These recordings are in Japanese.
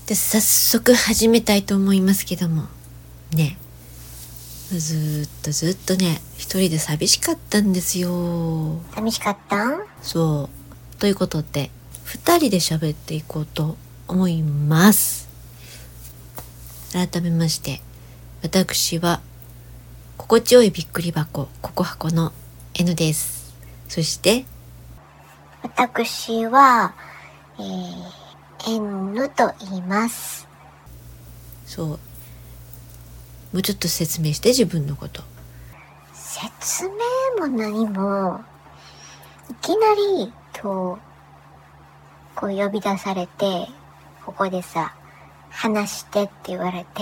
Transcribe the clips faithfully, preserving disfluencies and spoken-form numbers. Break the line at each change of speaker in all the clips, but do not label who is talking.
で早速始めたいと思いますけどもね、ずっとずっとね一人で寂しかったんですよ。
寂しかったん？
そうということで二人で喋っていこうと思います。改めまして私は心地よいびっくり箱ココハコの N です。そして
私は、えー、N と言います。
そうもうちょっと説明して自分のこと。
説明も何もいきなりとこう呼び出されて、ここでさ話してって言われて、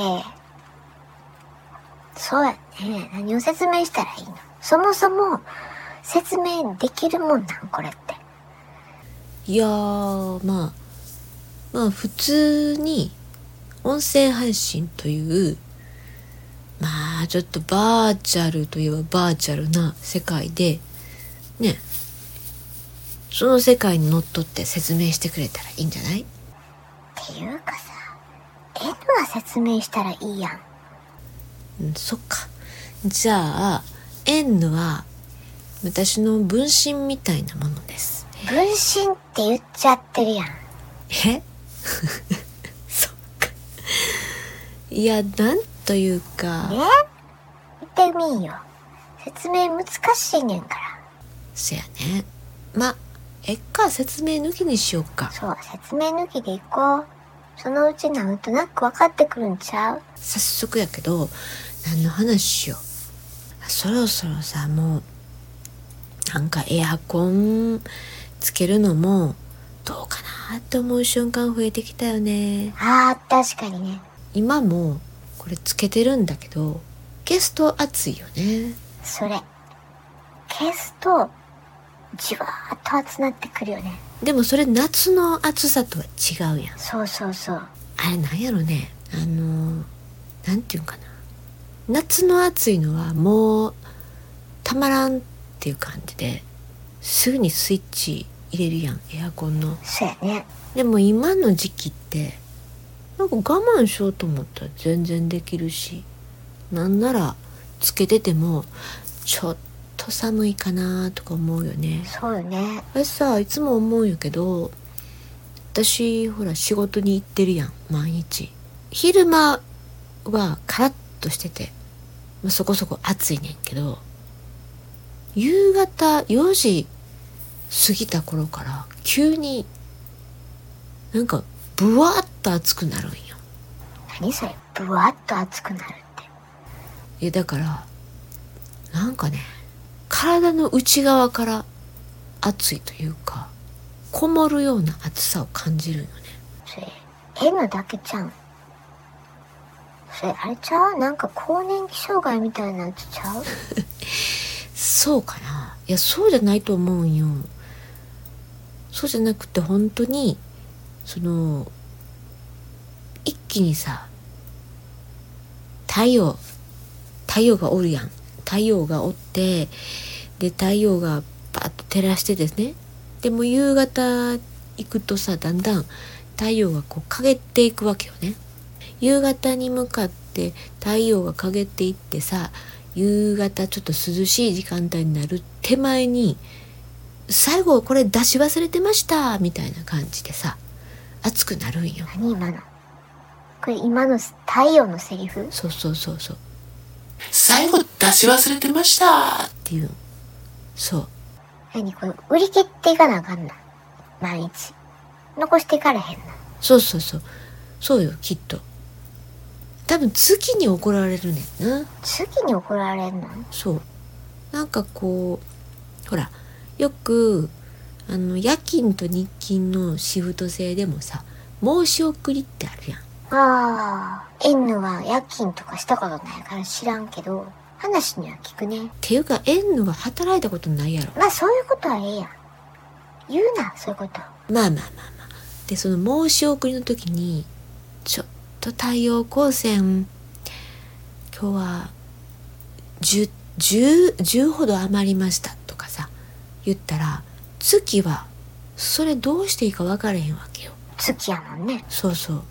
そうやね、何を説明したらいいの？そもそも説明できるもんなんこれって。
いやーまあまあ普通に音声配信というまあちょっとバーチャルといえばバーチャルな世界でね、その世界にのっとって説明してくれたらいいんじゃない？
っていうかさ、N は説明したらいいやん。
うん、そっか。じゃあ N は私の分身みたいなものです。
分身って言っちゃってるやん。
えそっか。いやなんというか
ね、言ってみんよ。説明難しいねんから。
そやね。まえっか説明抜きにしようか。
そう、説明抜きでいこう。そのうちなんとなく分かってくるんちゃう？
早速やけど何の話しよう。そろそろさもうなんかエアコンつけるのもどうかなって思う瞬間増えてきたよね。
あー、確かにね。
今もこれつけてるんだけど消すと暑いよね。
それ消すとじわーっと熱なってくるよね。
でもそれ夏の暑さとは違うやん。
そうそうそう。
あれなんやろね、あのなんていうんかな、夏の暑いのはもうたまらんっていう感じですぐにスイッチ入れるやん、エアコンの。
そうやね。
でも今の時期ってなんか我慢しようと思ったら全然できるし、なんならつけててもちょっと寒いかなとか思うよね。
そうよね。
私さいつも思うんやけど、私ほら仕事に行ってるやん毎日。昼間はカラッとしてて、まあ、そこそこ暑いねんけど、夕方よじ過ぎた頃から急になんかブワーッと暑くなるんよ。
何それ、ブワッと熱くなるって。
いやだからなんかね、体の内側から暑いというかこもるような暑さを感じるよね。
それ N だけちゃうん？それあれちゃう？なんか更年期障害みたいなやつちゃう？
そうかな。いやそうじゃないと思うんよ。そうじゃなくて本当にその一気にさ、太陽太陽がおるやん。太陽がおってで太陽がバッと照らしてですね、でも夕方行くとさだんだん太陽がこう陰っていくわけよね。夕方に向かって太陽が陰っていってさ、夕方ちょっと涼しい時間帯になる手前に最後これ出し忘れてましたみたいな感じでさ暑くなるんよ。
何今の？これ今の太陽のセリフ？
そうそうそうそう、最後出し忘れてましたっていう。そう、
何これ、売り切っていかなあかんな。毎日残していかれへんな。
そうそうそうそうよ、きっと多分月に怒られるねんな。
月に怒られんの？
そう、なんかこうほらよくあの夜勤と日勤のシフト制でもさ申し送りってあるやん。
ああ、N は夜勤とかしたことないから知らんけど、話には聞くね。
っていうか N は働いたことないやろ。
まあそういうことはええやん。言うな、そういうこと。
まあまあまあまあ。でその申し送りの時にちょっと太陽光線今日はじゅう、じゅう、じゅうほど余りましたとかさ言ったら、月はそれどうしていいか分からへんわけよ。
月やもんね。
そうそう、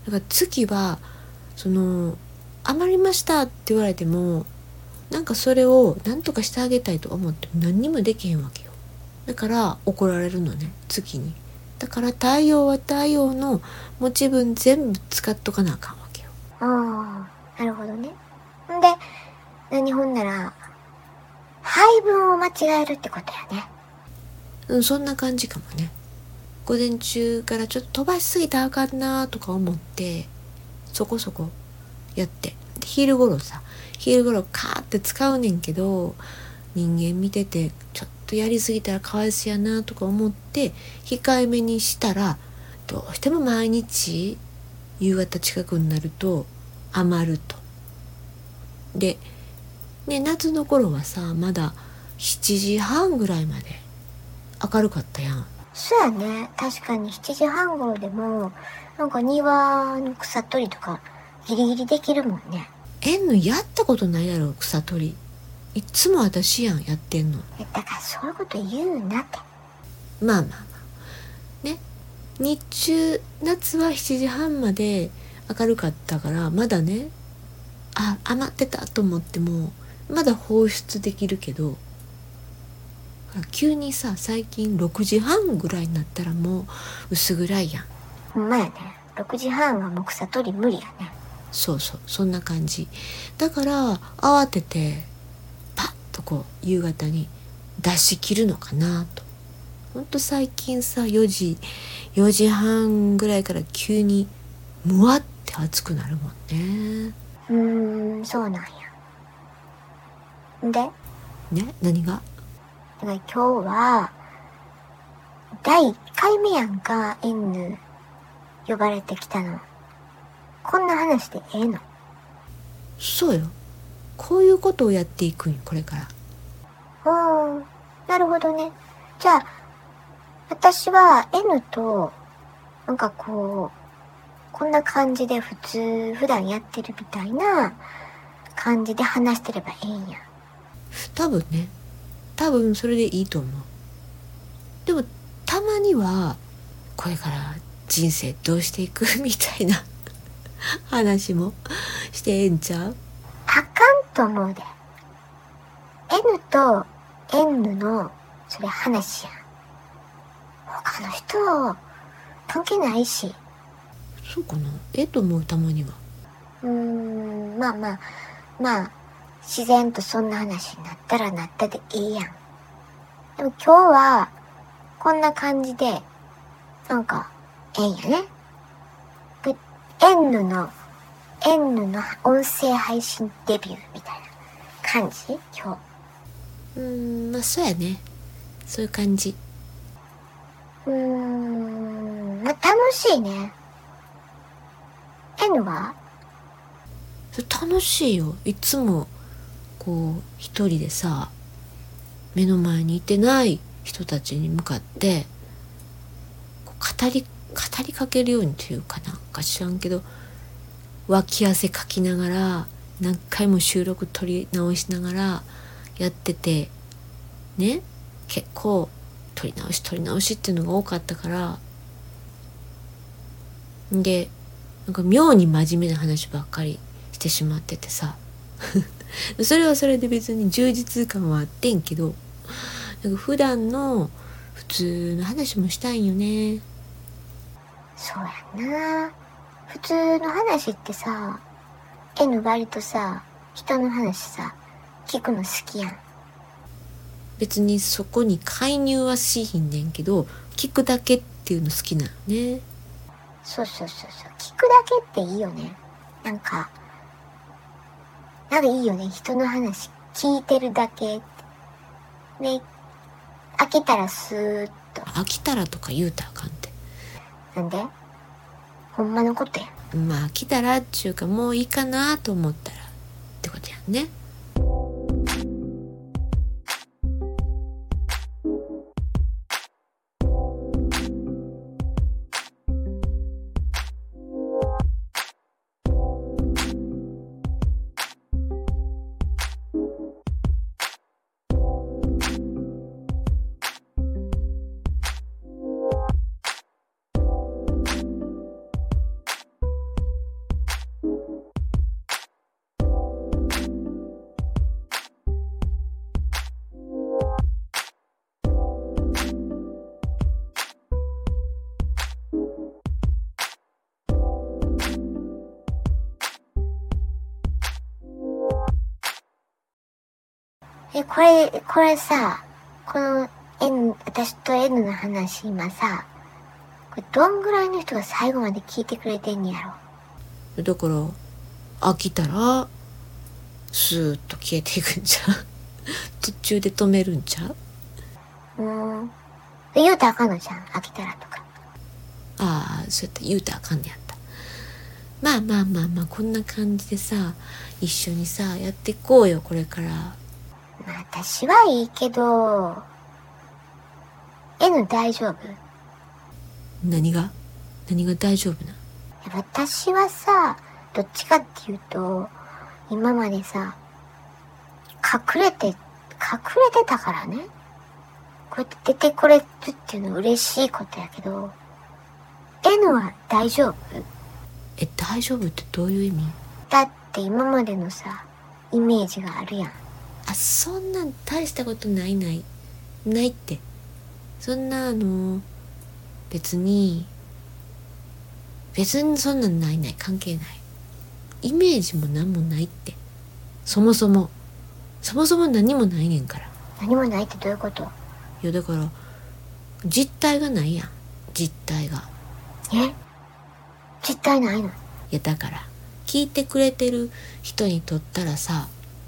だから月はその余りましたって言われてもなんかそれを何とかしてあげたいと思っても何にもできへんわけよ。だから怒られるのね、月に。だから太陽は太陽の持ち分全部使っとかなあかんわけよ。
ああ、なるほどね。んで、何ほんなら配分を間違えるってことやね。
うん、そんな感じかもね。午前中からちょっと飛ばしすぎたらあかんなとか思ってそこそこやって、で昼頃さ昼頃カーって使うねんけど、人間見ててちょっとやりすぎたらかわいそうやなとか思って控えめにしたら、どうしても毎日夕方近くになると余ると。で、ね、夏の頃はさまだしちじはんぐらいまで明るかったやん。
そうやね。確かにしちじはん頃でもなんか庭の草取りとかギリギリできるもんね。
えんのやったことないやろ草取り。いつも私やんやってんの。
だからそういうこと言うなって。
まあまあまあね、日中夏はしちじはんまで明るかったからまだね、あ余ってたと思ってもまだ放出できるけど、急にさ最近ろくじはんぐらいになったらもう薄暗いやん。
ほんまやね。ろくじはんはもう草取り無理やね。
そうそう、そんな感じだから慌ててパッとこう夕方に出し切るのかなと。ほんと最近さよじよじはんぐらいから急にむわって暑くなるもんね。
うーん、そうなんや。んで
ね、何が？
だから今日はだいいっかいめやんか、エンヌ呼ばれてきたの。こんな話でええの？
そうよ、こういうことをやっていくんよこれから。
おー、なるほどね。じゃあ私は N となんかこうこんな感じで普通普段やってるみたいな感じで話してればええんや。
多分ね、多分それでいいと思う。でもたまにはこれから人生どうしていくみたいな話もしてええんちゃう？
あかんと思うで。N と N のそれ話やん。他の人関係ないし。
そうかな、ええと思う。たまには
うーん、まあまあまあ自然とそんな話になったらなったでいいやん。でも今日はこんな感じでなんかええんやね。で N の N の音声配信デビューみたいな感じ今
うーん、まあそうやね、そういう感じ。
日。うーん、まあ楽しいね。N は
楽しいよ。いつもこう一人でさ目の前にいてない人たちに向かってこう語り語りかけるようにというかなんか知らんけど脇汗かきながら何回も収録撮り直しながらやっててね、結構撮り直し撮り直しっていうのが多かったからで、なんか妙に真面目な話ばっかりしてしまっててさそれはそれで別に充実感はあってんけど、なんか普段の普通の話もしたいんよね。
そうやな。普通の話ってさ、N 割とさ、人の話さ、聞くの好きやん。
別にそこに介入はしひんねんけど聞くだけっていうの好きなのね。
そうそうそうそう。聞くだけっていいよね。なんか、なんかいいよね。人の話聞いてるだけ。ね、飽きたらスーッと。
飽きたらとか言うたらあかんって。
なんで？ほんまのことや。
まあ飽きたらっちゅうかもういいかなと思ったらってことやんね。
え、これ、これさ、この N、私と N の話今さ、これどんぐらいの人が最後まで聞いてくれてんやろ。
だから飽きたらスーッと消えていくんちゃう途中で止めるんちゃう。
うーん。言うたらあかんのじゃん、飽きたらとか。
ああ、そうやって言うたらあかんねやった。まあまあまあまあ、こんな感じでさ、一緒にさやっていこうよこれから。
まあ私はいいけど、N 大丈夫？
何が何が大丈夫な。
私はさ、どっちかっていうと、今までさ、隠れて、隠れてたからね。こうやって出てこれるっていうのは嬉しいことやけど、N は大丈夫？
え、大丈夫ってどういう意味。
だって今までのさ、イメージがあるやん。
あ、そんなん大したことないないないって。そんなあの別に別にそんなんないない関係ない。イメージも何もないって。そもそもそもそも何もないねんから。
何もないってどういうこと？
いやだから実体がないやん。実体が。
え？実体ないの？
いやだから聞いてくれてる人にとったらさ、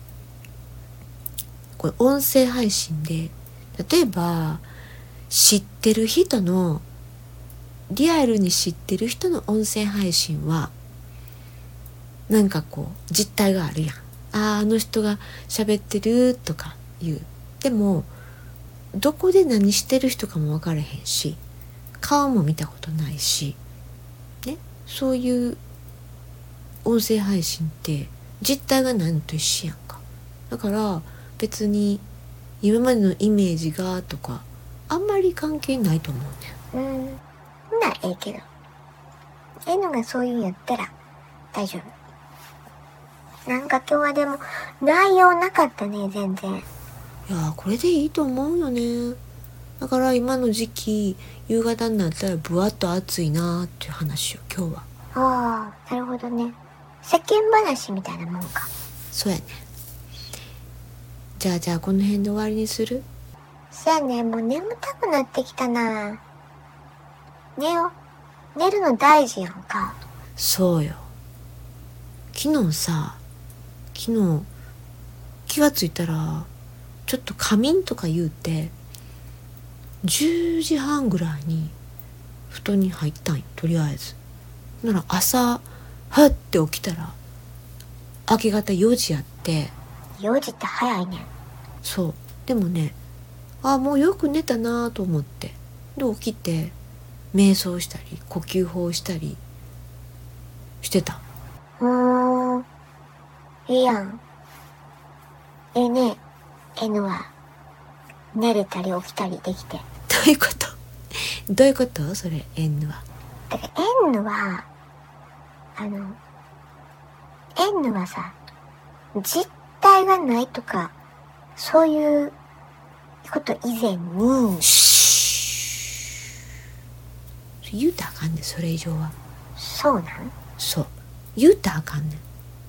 これ音声配信で例えば知ってる人のリアルに知ってる人の音声配信はなんかこう実体があるやん。あー、あの人が喋ってるとかいう。でもどこで何してる人かも分からへんし、顔も見たことないしね、そういう音声配信って実体がないのと一緒やんか。だから別に今までのイメージがとかあんまり関係ないと思うねん。
うーん。ほな、ええけど。N がそういうんやったら大丈夫。なんか今日はでも内容なかったね、全然。
いやー、これでいいと思うよね。だから今の時期夕方になったらぶわっと暑いなーっていう話よ今日は。
ああ、なるほどね。世間話みたいなもんか。
そうやね。じゃあじゃあこの辺で終わりにする。
そやね、もう眠たくなってきたな。寝よう。寝るの大事やんか。
そうよ。昨日さ昨日気がついたらちょっと仮眠とか言うてじゅうじはんぐらいに布団に入ったんよ。とりあえずなら朝はって起きたら明け方よじやって。
よじって早いねん。
そうでもね、あもうよく寝たなと思ってで起きて瞑想したり呼吸法したりしてた。
うーん。いいやん。ええね、N は寝れたり起きたりできて。
どういうことどういうことそれ N は。
だから N は、あの、N はさ、実体がないとか、そういうこと以前に、
シー言うたらあかんねん。それ以上は
そうなん？
そう言うたらあかんねん。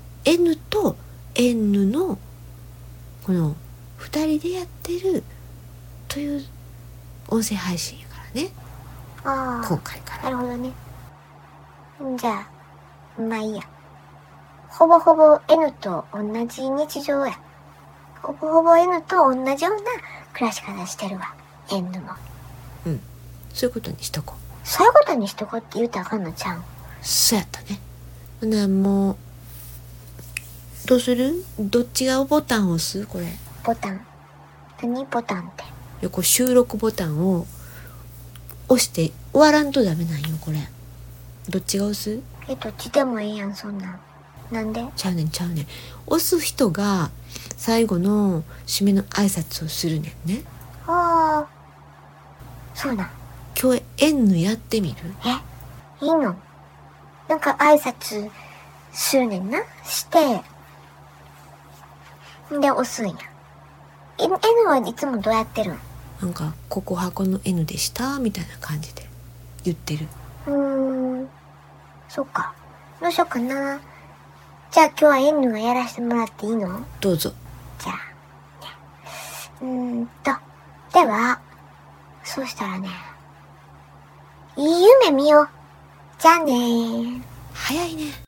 N と N のこのふたりでやってるという音声配信やからね
ああ、
今回から。
なるほどね。じゃあ、まあいいや。ほぼほぼ N と同じ日常や。ほぼほぼ N と同じような暮らし方してるわ。N も。
うんそういうことにしとこう。
そういうことにしとこうって言うたらあかんのちゃうん？
そうやったね。ほなもうどうする。どっちがボタンを押すこれ。
ボタン。何ボタンって。
いやこう収録ボタンを押して終わらんとダメなんよこれ。どっちが押す。
え、どっちでもいいやん、そんなん。なんで？
ちゃうねんちゃうねん。押す人が最後の締めの挨拶をするねんね。
ああ、そうなん。
今日 N やってみる。
え、いいの？なんか挨拶するねんな。して、で、押すんや。N はいつもどうやってるん？
なんかここ箱の N でしたみたいな感じで言ってる。
うーん、そっか。どうしようかな。じゃあ今日は N がやらせてもらっていいの？
どうぞ。
じゃあ、ね。 うーんと、では、そうしたらね、いい夢見よう。じゃあねー。
早いね。